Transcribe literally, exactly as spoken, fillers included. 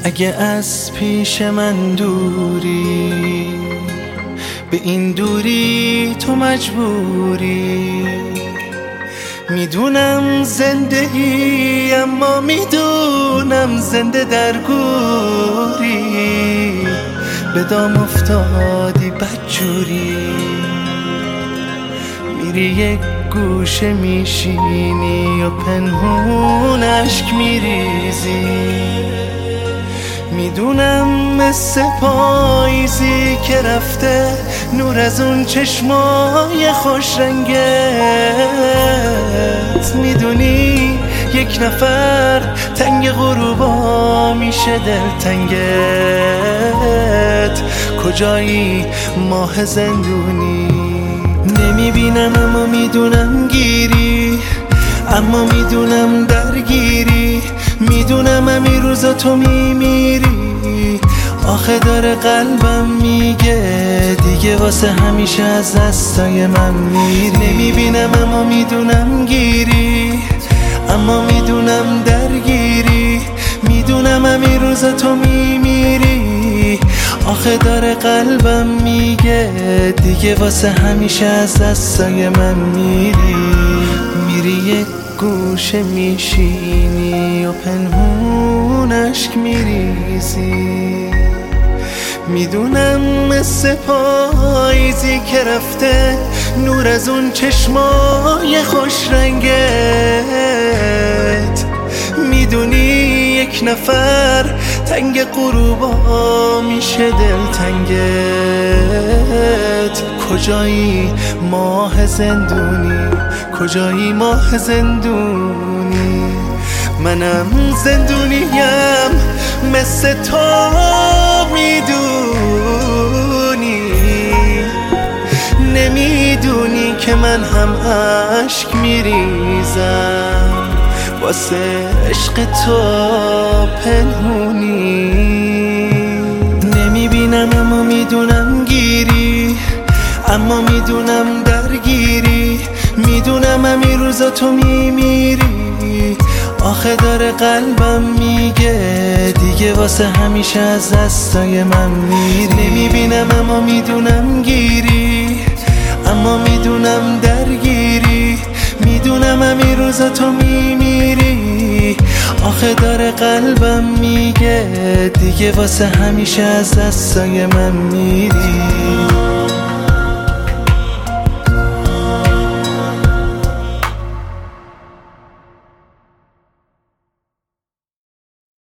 اگه از پیش من دوری، به این دوری تو مجبوری. میدونم زنده ای اما میدونم زنده در گوری. به دام افتادی بدجوری، میری یک گوشه میشینی و پنهون اشک میریزی. میدونم مثل پاییزی که رفته نور از اون چشمای خوش رنگت. میدونی یک نفر تنگ غروبا میشه دلتنگت. کجایی ماه زندونی؟ نمیبینم اما میدونم گیری، اما میدونم درگیری. میدونم همین روزا تو میمیری. آخه داره قلبم میگه دیگه واسه همیشه از دستای من میری. نمیبینم اما میدونم گیری، اما میدونم درگیری. میدونم همین روزا تو میمیری. آخه داره قلبم میگه دیگه واسه همیشه از دستای من میری. میری یک گوشه میشینی و پنهون اشک میریزی. میدونم مثل پاییزی که رفته نور از اون چشمای خوش رنگت. میدونی یک نفر تنگ غروبا میشه دلتنگت. کجایی ماه زندونی؟ کجایی ماه زندونی؟ منم زندونیم مثل تو میدونی. نمیدونی که من هم اشک میریزم واسه عشق تو پنهونی. نمیبینم اما میدونم گیری، اما میدونم درگیری. میدونم همین روزا تو میمیری. آخه داره قلبم میگه دیگه واسه همیشه از دستای من میری. نمیبینم اما میدونم گیری، اما میدونم درگیری. میدونم همین روزا تو میمیری. آخه داره قلبم میگه دیگه واسه همیشه از دستای من میری.